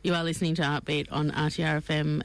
You are listening to Artbeat on RTRFM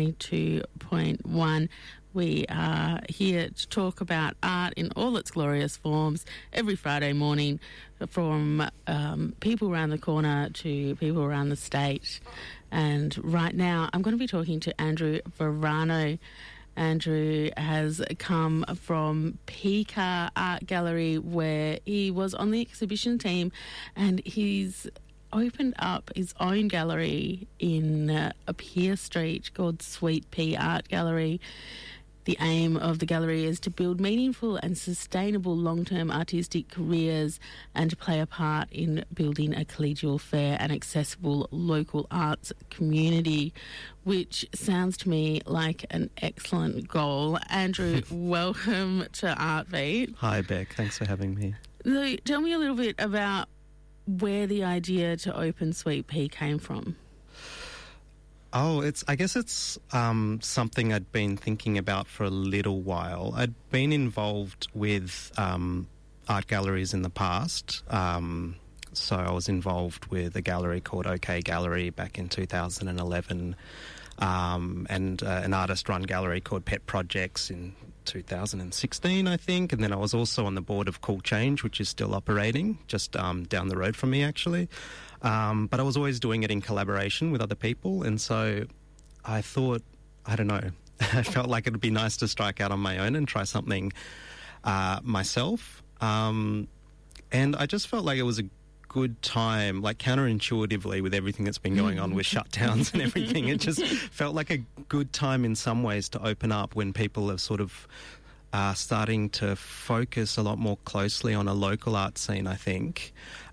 92.1. We are here to talk about art in all its glorious forms every Friday morning, from people around the corner to people around the state. And right now I'm going to be talking to Andrew Verano. Andrew has come from Pika Art Gallery, where he was on the exhibition team, and he's opened up his own gallery in Pier Street called Sweet Pea Art Gallery. The aim of the gallery is to build meaningful and sustainable long-term artistic careers and to play a part in building a collegial, fair and accessible local arts community, which sounds to me like an excellent goal. Andrew, welcome to Artbeat. Hi, Beck. Thanks for having me. So, tell me a little bit about where the idea to open Sweet Pea came from. Oh, I guess it's something I'd been thinking about for a little while. I'd been involved with art galleries in the past. So I was involved with a gallery called OK Gallery back in 2011, and an artist-run gallery called Pet Projects in 2016, I think. And then I was also on the board of Cool Change, which is still operating just down the road from me, actually. But I was always doing it in collaboration with other people, and so I thought, I don't know, I felt like it would be nice to strike out on my own and try something myself. And I just felt like it was a good time, like counterintuitively with everything that's been going on with shutdowns and everything. It just felt like a good time in some ways to open up when people are sort of starting to focus a lot more closely on a local art scene, I think.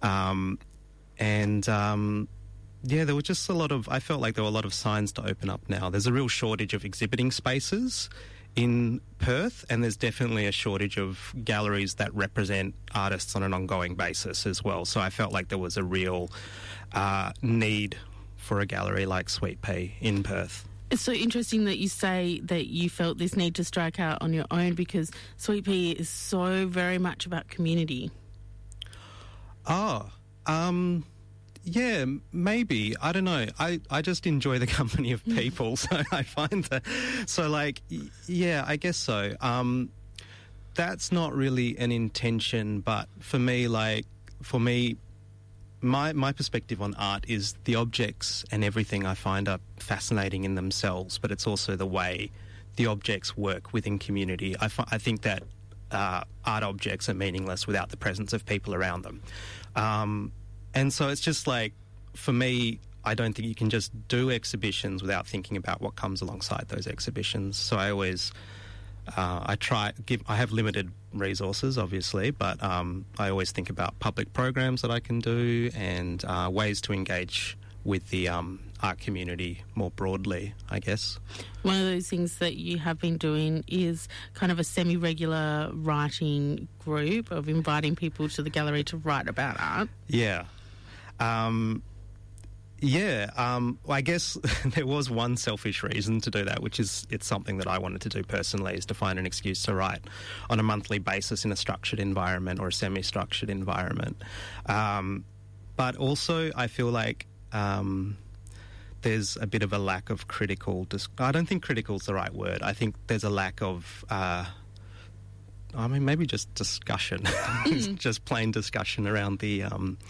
There were just I felt like there were a lot of signs to open up now. There's a real shortage of exhibiting spaces in Perth, and there's definitely a shortage of galleries that represent artists on an ongoing basis as well. So I felt like there was a real need for a gallery like Sweet Pea in Perth. It's so interesting that you say that you felt this need to strike out on your own, because Sweet Pea is so very much about community. Yeah, maybe. I don't know. I just enjoy the company of people, so I find that... So, yeah, I guess so. That's not really an intention, but for me, my perspective on art is the objects and everything I find are fascinating in themselves, but it's also the way the objects work within community. I think that art objects are meaningless without the presence of people around them. And so it's just for me, I don't think you can just do exhibitions without thinking about what comes alongside those exhibitions. So I always, I have limited resources, obviously, but I always think about public programs that I can do and ways to engage with the art community more broadly, I guess. One of those things that you have been doing is kind of a semi-regular writing group of inviting people to the gallery to write about art. Yeah. I guess there was one selfish reason to do that, which is it's something that I wanted to do personally, is to find an excuse to write on a monthly basis in a structured environment or a semi-structured environment. But also I feel like there's a bit of a lack of critical... I don't think critical is the right word. I think there's a lack of... maybe just discussion. Just plain discussion around the...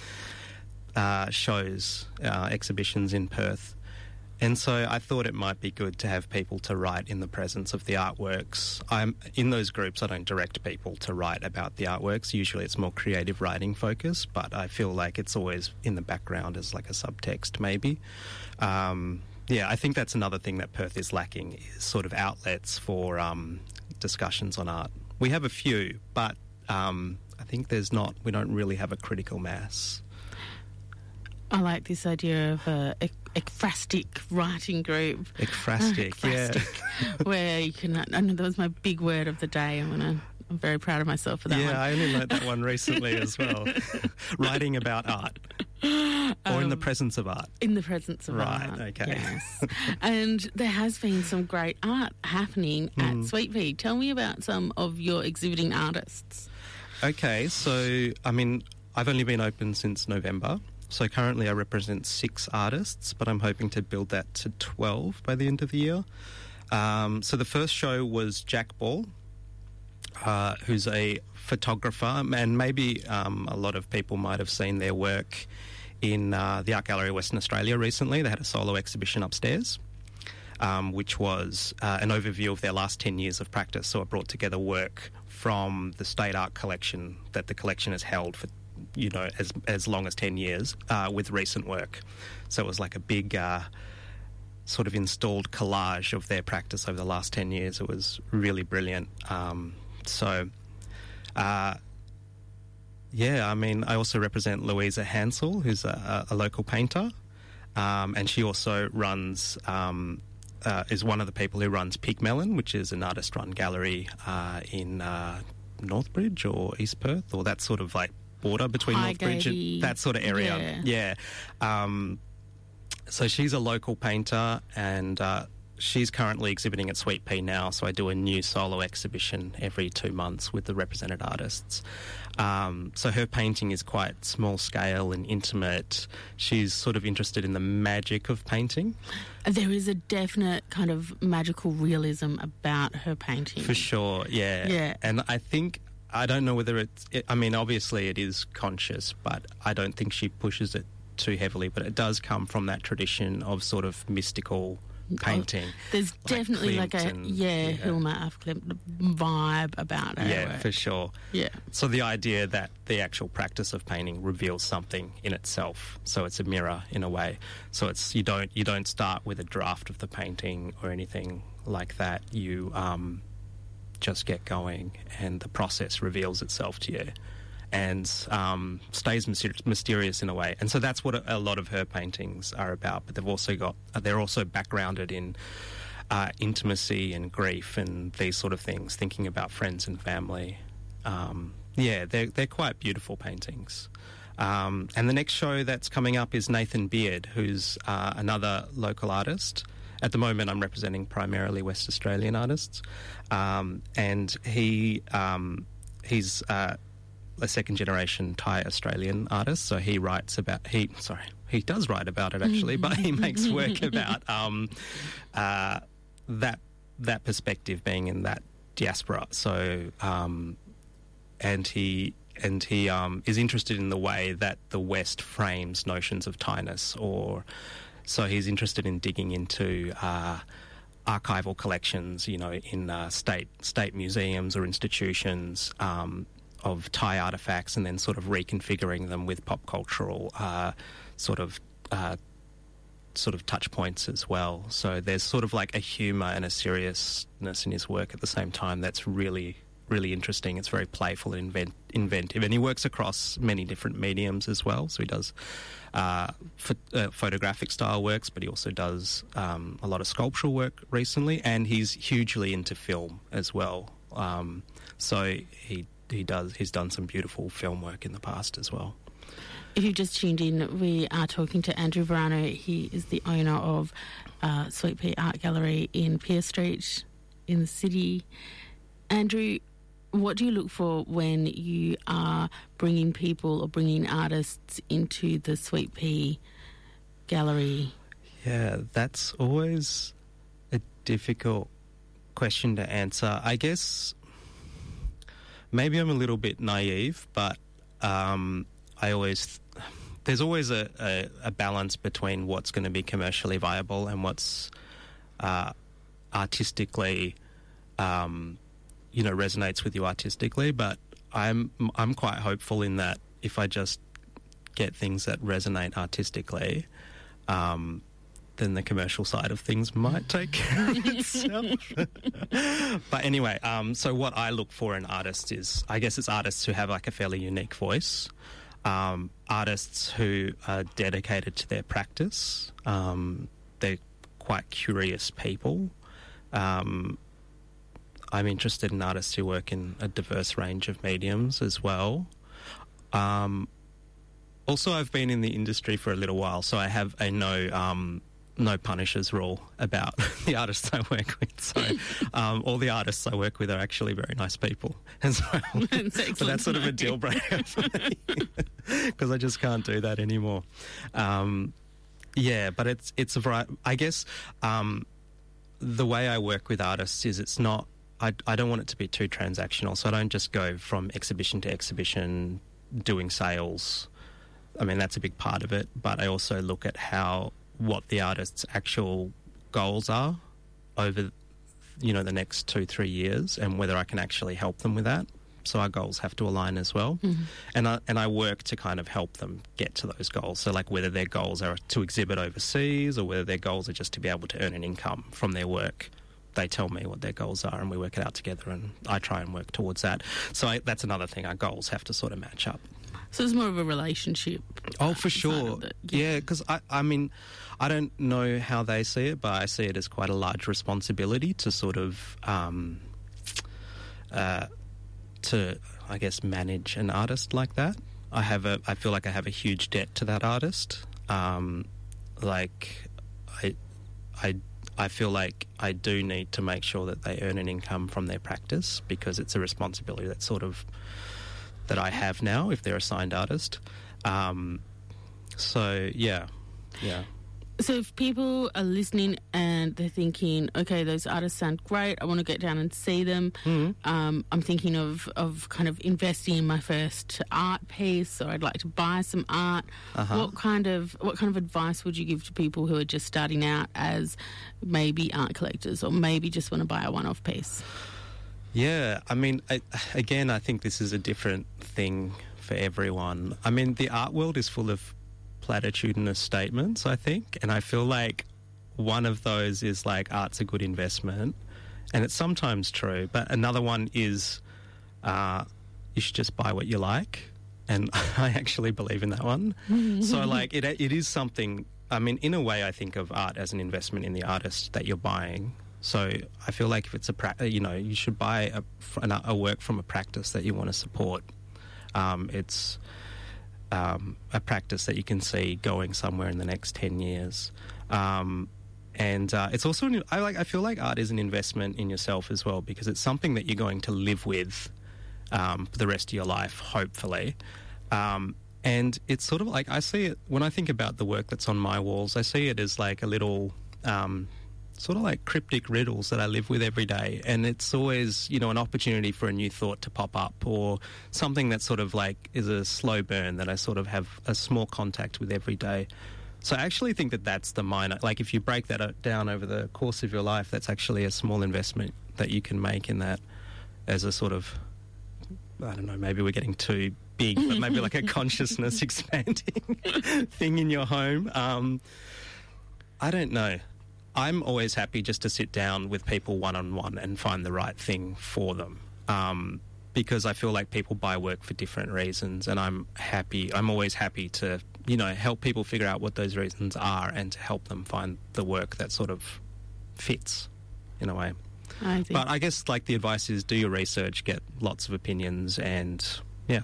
shows, exhibitions in Perth. And so I thought it might be good to have people to write in the presence of the artworks. In those groups, I don't direct people to write about the artworks. Usually it's more creative writing focus, but I feel like it's always in the background as like a subtext maybe. I think that's another thing that Perth is lacking, is sort of outlets for discussions on art. We have a few, but I think we don't really have a critical mass. I like this idea of a ekphrastic writing group. Ekphrastic, yeah. Where you can... I know that was my big word of the day. I'm very proud of myself for that one. Yeah, I only learnt that one recently as well. Writing about art. Or in the presence of art. In the presence of art. Right, okay. Yes. And there has been some great art happening at Sweet Pea. Tell me about some of your exhibiting artists. Okay, so, I've only been open since November. So currently I represent 6 artists, but I'm hoping to build that to 12 by the end of the year. So the first show was Jack Ball, who's a photographer, and maybe a lot of people might have seen their work in the Art Gallery Western Australia recently. They had a solo exhibition upstairs, which was an overview of their last 10 years of practice. So it brought together work from the State Art Collection that the collection has held for, as long as 10 years with recent work. So it was like a big sort of installed collage of their practice over the last 10 years. It was really brilliant. I also represent Louisa Hansel, who's a local painter, and she also runs, is one of the people who runs Peak Melon, which is an artist-run gallery in Northbridge or East Perth, or that sort of like border between Northbridge and that sort of area. Yeah. So she's a local painter, and she's currently exhibiting at Sweet Pea now, so I do a new solo exhibition every 2 months with the represented artists. So her painting is quite small scale and intimate. She's sort of interested in the magic of painting. There is a definite kind of magical realism about her painting. For sure, yeah. And I don't know whether obviously it is conscious, but I don't think she pushes it too heavily, but it does come from that tradition of sort of mystical painting. There's definitely like a Hilma af Klint vibe about her. Yeah, for sure. Yeah. So the idea that the actual practice of painting reveals something in itself, so it's a mirror in a way. So it's you don't start with a draft of the painting or anything like that. You just get going, and the process reveals itself to you, and stays mysterious in a way. And so that's what a lot of her paintings are about. But they're also backgrounded in intimacy and grief and these sort of things, thinking about friends and family. They're quite beautiful paintings. And the next show that's coming up is Nathan Beard, who's another local artist. At the moment, I'm representing primarily West Australian artists, and he's a second-generation Thai Australian artist. So he does write about it actually, but he makes work about that perspective, being in that diaspora. So and he is interested in the way that the West frames notions of Thainess, so he's interested in digging into archival collections, in state museums or institutions of Thai artefacts, and then sort of reconfiguring them with pop cultural sort of touch points as well. So there's sort of like a humour and a seriousness in his work at the same time that's really, really interesting. It's very playful and inventive, and he works across many different mediums as well. So he does photographic style works, but he also does a lot of sculptural work recently, and he's hugely into film as well. So he's done some beautiful film work in the past as well. If you've just tuned in, we are talking to Andrew Verano. He is the owner of Sweet Pea Art Gallery in Pier Street in the city. Andrew, what do you look for when you are bringing people or bringing artists into the Sweet Pea Gallery? Yeah, that's always a difficult question to answer. I guess maybe I'm a little bit naive, but there's always a balance between what's going to be commercially viable and what's artistically resonates with you artistically. But I'm quite hopeful in that if I just get things that resonate artistically, then the commercial side of things might take care of itself. But anyway, so what I look for in artists is, I guess it's artists who have like a fairly unique voice, artists who are dedicated to their practice. They're quite curious people. I'm interested in artists who work in a diverse range of mediums as well. Also, I've been in the industry for a little while, so I know no punishes rule about the artists I work with. So all the artists I work with are actually very nice people as well. But that's sort of a deal breaker for me because I just can't do that anymore. But it's a variety. I guess the way I work with artists is it's not, I don't want it to be too transactional. So I don't just go from exhibition to exhibition doing sales. I mean, that's a big part of it. But I also look at what the artist's actual goals are over, the next 2-3 years and whether I can actually help them with that. So our goals have to align as well. Mm-hmm. And I work to kind of help them get to those goals. So like whether their goals are to exhibit overseas or whether their goals are just to be able to earn an income from their work. They tell me what their goals are and we work it out together and I try and work towards that. So that's another thing. Our goals have to sort of match up. So it's more of a relationship. Oh, for sure. Yeah, because I mean, I don't know how they see it, but I see it as quite a large responsibility to sort of, I guess, manage an artist like that. I feel like I have a huge debt to that artist. I feel like I do need to make sure that they earn an income from their practice because it's a responsibility that I have now if they're a signed artist. So if people are listening and they're thinking, okay, those artists sound great, I want to get down and see them, I'm thinking of kind of investing in my first art piece, or I'd like to buy some art. What kind of advice would you give to people who are just starting out as maybe art collectors or maybe just want to buy a one-off piece? Yeah, I mean, I think this is a different thing for everyone. I mean, the art world is full of platitudinous statements, I think, and I feel like one of those is like art's a good investment, and it's sometimes true, but another one is you should just buy what you like, and I actually believe in that one. So like it is something, I mean, in a way I think of art as an investment in the artist that you're buying. So I feel like if it's you should buy a work from a practice that you want to support. It's a practice that you can see going somewhere in the next 10 years. And it's also, I feel like art is an investment in yourself as well because it's something that you're going to live with for the rest of your life, hopefully. And it's sort of like, I see it, when I think about the work that's on my walls, I see it as like a little sort of like cryptic riddles that I live with every day. And it's always, an opportunity for a new thought to pop up or something that sort of like is a slow burn that I sort of have a small contact with every day. So I actually think that that's the minor, like if you break that down over the course of your life, that's actually a small investment that you can make in that as a sort of, I don't know, maybe we're getting too big, but maybe like a consciousness expanding thing in your home. I don't know. I'm always happy just to sit down with people one-on-one and find the right thing for them because I feel like people buy work for different reasons and I'm always happy to, help people figure out what those reasons are and to help them find the work that sort of fits in a way. But I guess like the advice is do your research, get lots of opinions and, yeah.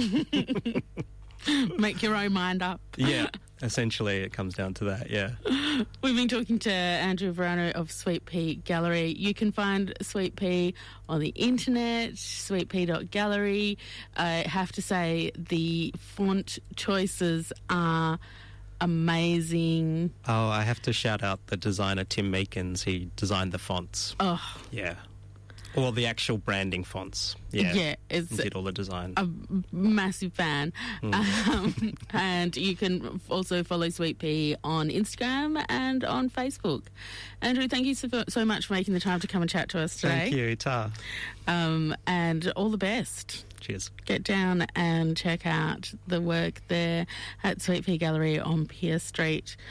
Make your own mind up. Yeah. Essentially, it comes down to that, yeah. We've been talking to Andrew Verano of Sweet Pea Gallery. You can find Sweet Pea on the internet, sweetpea.gallery. I have to say the font choices are amazing. Oh, I have to shout out the designer Tim Meekins. He designed the fonts. Oh. Yeah. Or the actual branding fonts. Yeah. He did all the design. A massive fan. And you can also follow Sweet Pea on Instagram and on Facebook. Andrew, thank you so much for making the time to come and chat to us today. Thank you, Ta. And all the best. Cheers. Get down and check out the work there at Sweet Pea Gallery on Pier Street.